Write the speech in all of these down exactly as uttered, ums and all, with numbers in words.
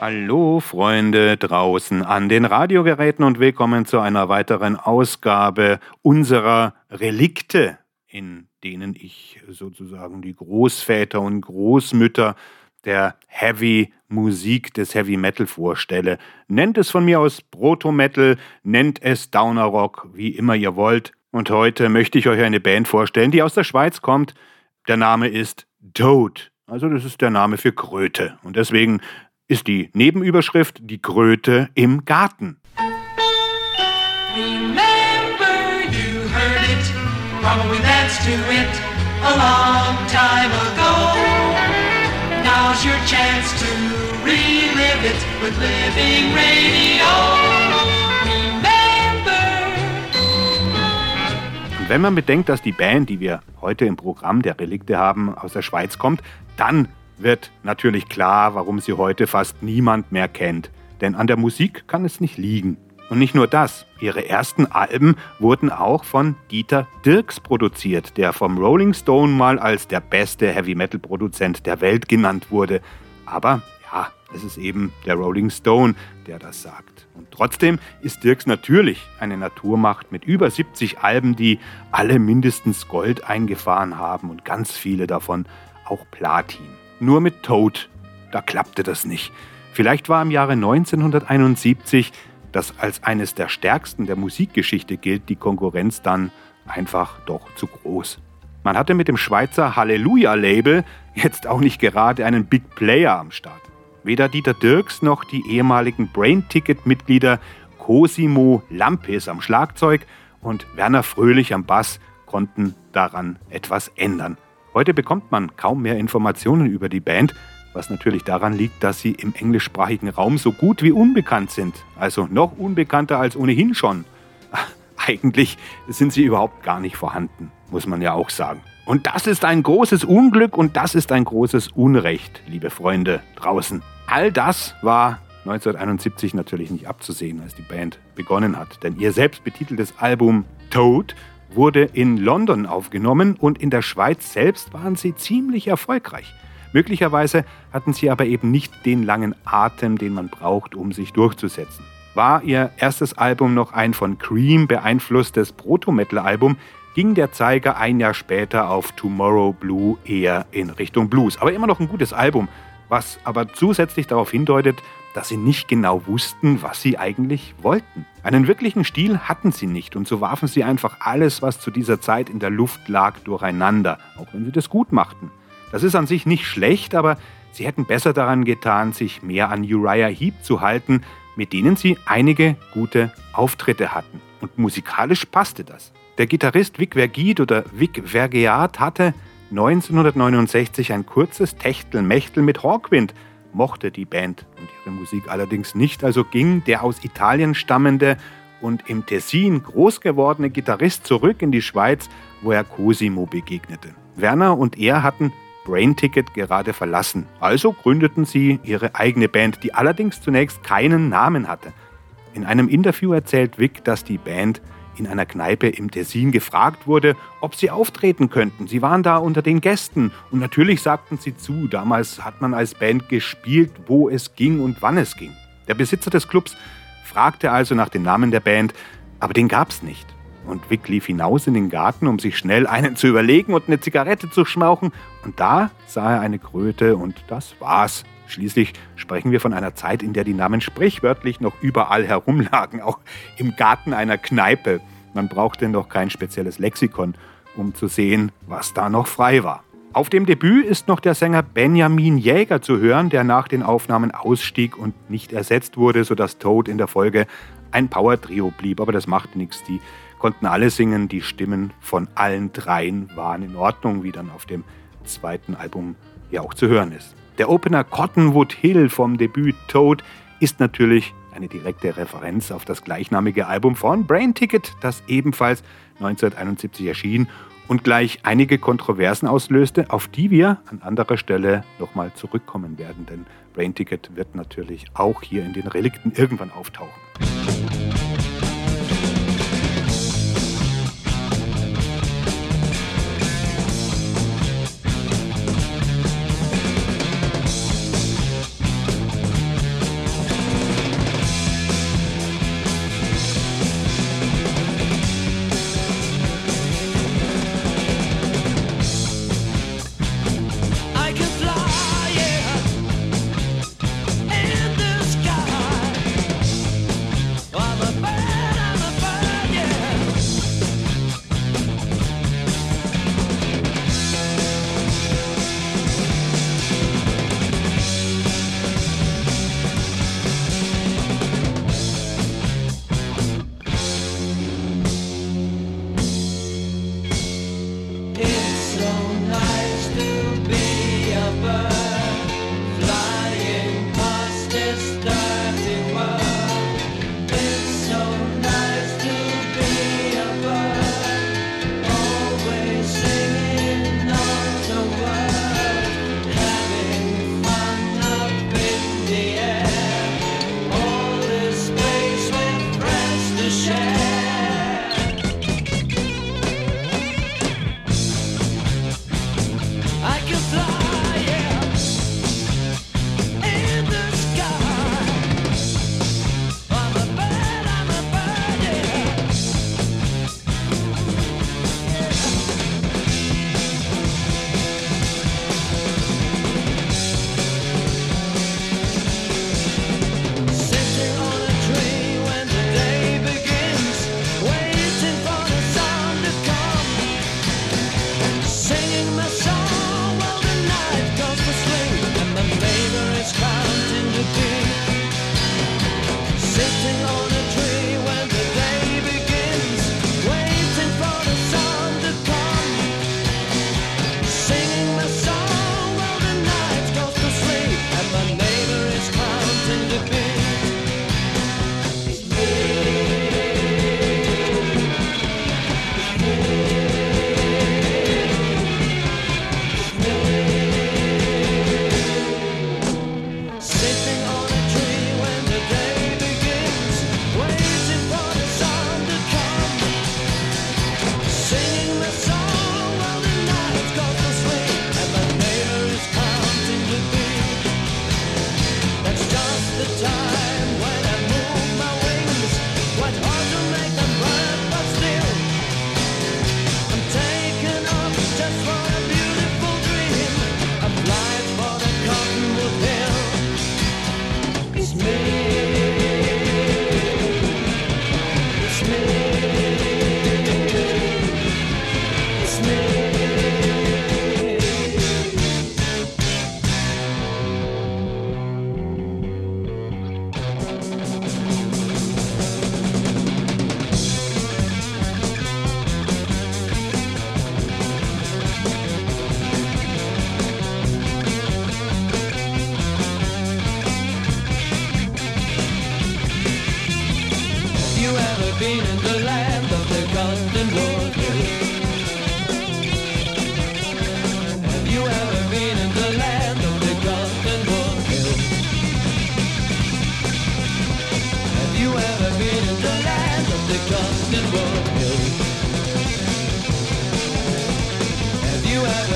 Hallo Freunde draußen an den Radiogeräten und willkommen zu einer weiteren Ausgabe unserer Relikte, in denen ich sozusagen die Großväter und Großmütter der Heavy-Musik, des Heavy Metal vorstelle. Nennt es von mir aus Proto-Metal, nennt es Downer Rock, wie immer ihr wollt. Und heute möchte ich euch eine Band vorstellen, die aus der Schweiz kommt. Der Name ist Toad. Also das ist der Name für Kröte. Und deswegen ist die Nebenüberschrift die Kröte im Garten. Remember you heard it, probably danced to it a long time ago. Now's your chance to relive it with Living Radio. Remember. Und wenn man bedenkt, dass die Band, die wir heute im Programm der Relikte haben, aus der Schweiz kommt, dann wird natürlich klar, warum sie heute fast niemand mehr kennt. Denn an der Musik kann es nicht liegen. Und nicht nur das, ihre ersten Alben wurden auch von Dieter Dierks produziert, der vom Rolling Stone mal als der beste Heavy-Metal-Produzent der Welt genannt wurde. Aber ja, es ist eben der Rolling Stone, der das sagt. Und trotzdem ist Dierks natürlich eine Naturmacht mit über siebzig Alben, die alle mindestens Gold eingefahren haben und ganz viele davon auch Platin. Nur mit Toad, da klappte das nicht. Vielleicht war im Jahre neunzehnhunderteinundsiebzig, das als eines der stärksten der Musikgeschichte gilt, die Konkurrenz dann einfach doch zu groß. Man hatte mit dem Schweizer Halleluja-Label jetzt auch nicht gerade einen Big Player am Start. Weder Dieter Dierks noch die ehemaligen Brain-Ticket-Mitglieder Cosimo Lampis am Schlagzeug und Werner Fröhlich am Bass konnten daran etwas ändern. Heute bekommt man kaum mehr Informationen über die Band, was natürlich daran liegt, dass sie im englischsprachigen Raum so gut wie unbekannt sind. Also noch unbekannter als ohnehin schon. Eigentlich sind sie überhaupt gar nicht vorhanden, muss man ja auch sagen. Und das ist ein großes Unglück und das ist ein großes Unrecht, liebe Freunde draußen. All das war neunzehnhunderteinundsiebzig natürlich nicht abzusehen, als die Band begonnen hat. Denn ihr selbst betiteltes Album Toad wurde in London aufgenommen und in der Schweiz selbst waren sie ziemlich erfolgreich. Möglicherweise hatten sie aber eben nicht den langen Atem, den man braucht, um sich durchzusetzen. War ihr erstes Album noch ein von Cream beeinflusstes Proto-Metal-Album, ging der Zeiger ein Jahr später auf Tomorrow Blue eher in Richtung Blues. Aber immer noch ein gutes Album, was aber zusätzlich darauf hindeutet, dass sie nicht genau wussten, was sie eigentlich wollten. Einen wirklichen Stil hatten sie nicht und so warfen sie einfach alles, was zu dieser Zeit in der Luft lag, durcheinander, auch wenn sie das gut machten. Das ist an sich nicht schlecht, aber sie hätten besser daran getan, sich mehr an Uriah Heep zu halten, mit denen sie einige gute Auftritte hatten. Und musikalisch passte das. Der Gitarrist Vic Vergit oder Vic Vergeat hatte neunzehnhundertneunundsechzig ein kurzes Techtelmechtel mit Hawkwind, mochte die Band und ihre Musik allerdings nicht, also ging der aus Italien stammende und im Tessin groß gewordene Gitarrist zurück in die Schweiz, wo er Cosimo begegnete. Werner und er hatten Brain Ticket gerade verlassen, also gründeten sie ihre eigene Band, die allerdings zunächst keinen Namen hatte. In einem Interview erzählt Vic, dass die Band in einer Kneipe im Tessin gefragt wurde, ob sie auftreten könnten. Sie waren da unter den Gästen und natürlich sagten sie zu. Damals hat man als Band gespielt, wo es ging und wann es ging. Der Besitzer des Clubs fragte also nach dem Namen der Band, aber den gab's nicht. Und Vic lief hinaus in den Garten, um sich schnell einen zu überlegen und eine Zigarette zu schmauchen. Und da sah er eine Kröte und das war's. Schließlich sprechen wir von einer Zeit, in der die Namen sprichwörtlich noch überall herumlagen, auch im Garten einer Kneipe. Man brauchte noch kein spezielles Lexikon, um zu sehen, was da noch frei war. Auf dem Debüt ist noch der Sänger Benjamin Jäger zu hören, der nach den Aufnahmen ausstieg und nicht ersetzt wurde, sodass Toad in der Folge ein Power-Trio blieb. Aber das machte nichts, die konnten alle singen, die Stimmen von allen dreien waren in Ordnung, wie dann auf dem zweiten Album ja auch zu hören ist. Der Opener Cottonwood Hill vom Debüt Toad ist natürlich eine direkte Referenz auf das gleichnamige Album von Brain Ticket, das ebenfalls neunzehnhunderteinundsiebzig erschien und gleich einige Kontroversen auslöste, auf die wir an anderer Stelle nochmal zurückkommen werden, denn Brain Ticket wird natürlich auch hier in den Relikten irgendwann auftauchen.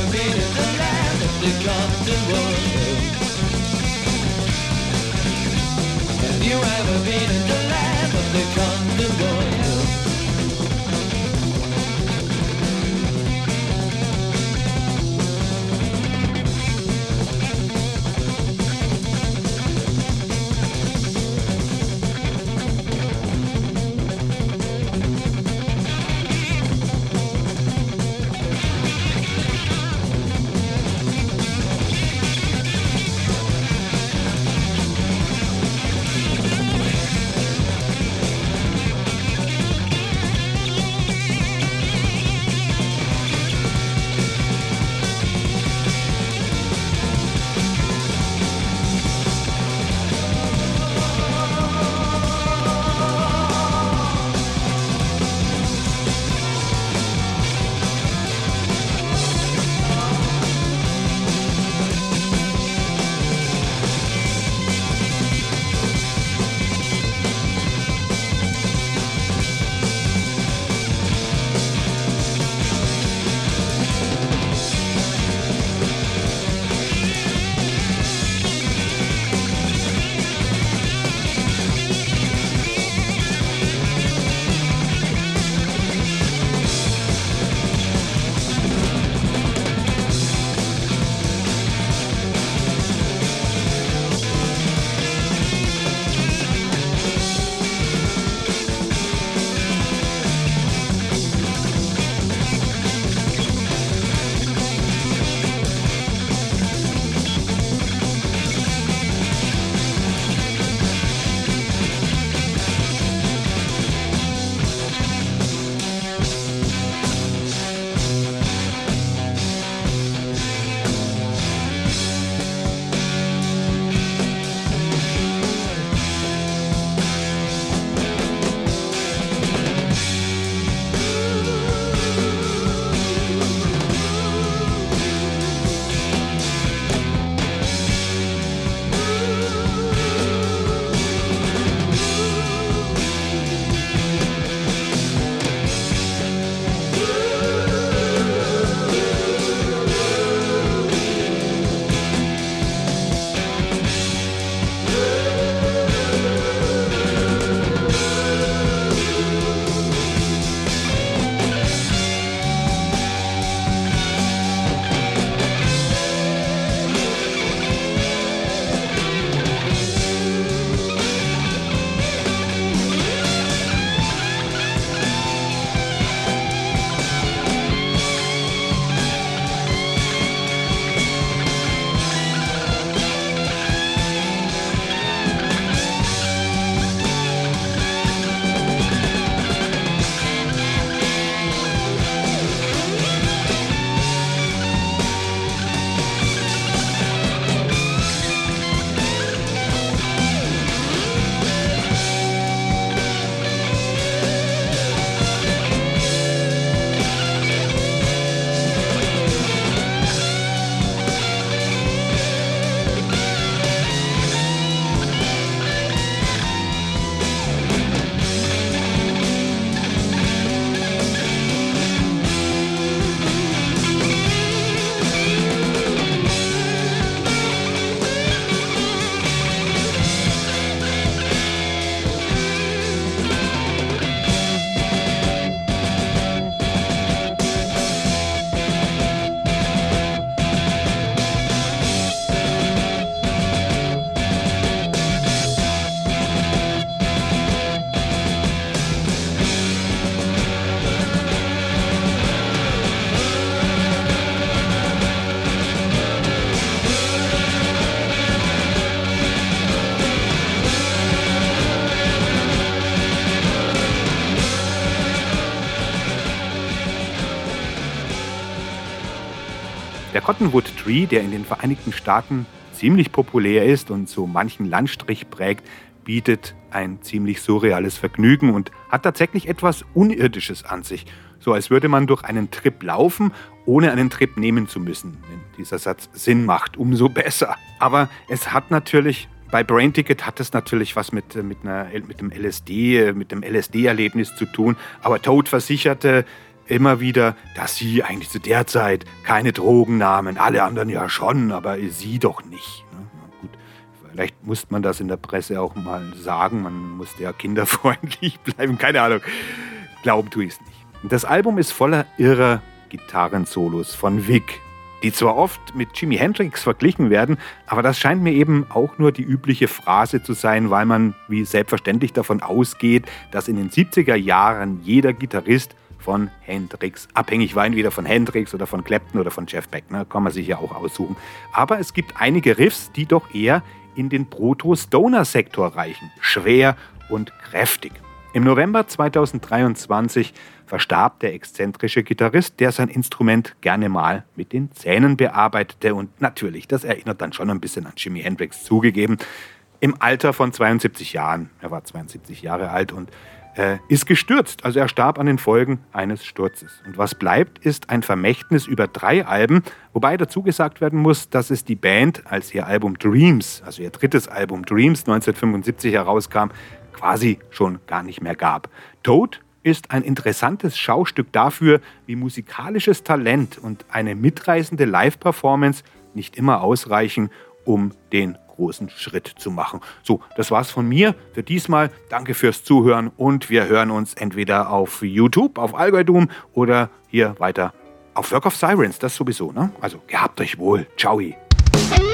ever been in the land of the Condor? Have you ever been in the land of the Condor? Der Cottonwood Tree, der in den Vereinigten Staaten ziemlich populär ist und so manchen Landstrich prägt, bietet ein ziemlich surreales Vergnügen und hat tatsächlich etwas Unirdisches an sich. So als würde man durch einen Trip laufen, ohne einen Trip nehmen zu müssen. Wenn dieser Satz Sinn macht, umso besser. Aber es hat natürlich, bei Brain Ticket hat es natürlich was mit, mit, einer, mit dem L S D, mit dem L S D-Erlebnis zu tun. Aber Toad versicherte, immer wieder, dass sie eigentlich zu der Zeit keine Drogen nahmen. Alle anderen ja schon, aber sie doch nicht. Ne? Gut, vielleicht musste man das in der Presse auch mal sagen. Man musste ja kinderfreundlich bleiben. Keine Ahnung. Glauben tue ich es nicht. Das Album ist voller irrer Gitarrensolos von Vic, die zwar oft mit Jimi Hendrix verglichen werden, aber das scheint mir eben auch nur die übliche Phrase zu sein, weil man wie selbstverständlich davon ausgeht, dass in den siebziger Jahren jeder Gitarrist von Hendrix abhängig war, entweder von Hendrix oder von Clapton oder von Jeff Beck, ne? Kann man sich ja auch aussuchen. Aber es gibt einige Riffs, die doch eher in den Proto-Stoner-Sektor reichen, schwer und kräftig. Im November zweitausenddreiundzwanzig verstarb der exzentrische Gitarrist, der sein Instrument gerne mal mit den Zähnen bearbeitete. Und natürlich, das erinnert dann schon ein bisschen an Jimi Hendrix, zugegeben, im Alter von zweiundsiebzig Jahren. Er war zweiundsiebzig Jahre alt und äh, ist gestürzt. Also er starb an den Folgen eines Sturzes. Und was bleibt, ist ein Vermächtnis über drei Alben, wobei dazu gesagt werden muss, dass es die Band, als ihr Album Dreams, also ihr drittes Album Dreams neunzehnhundertfünfundsiebzig herauskam, quasi schon gar nicht mehr gab. Toad ist ein interessantes Schaustück dafür, wie musikalisches Talent und eine mitreißende Live-Performance nicht immer ausreichen, um den großen Schritt zu machen. So, das war's von mir für diesmal. Danke fürs Zuhören und wir hören uns entweder auf YouTube, auf Algorithm oder hier weiter auf Work of Sirens, das sowieso, ne? Also, gehabt euch wohl. Ciao.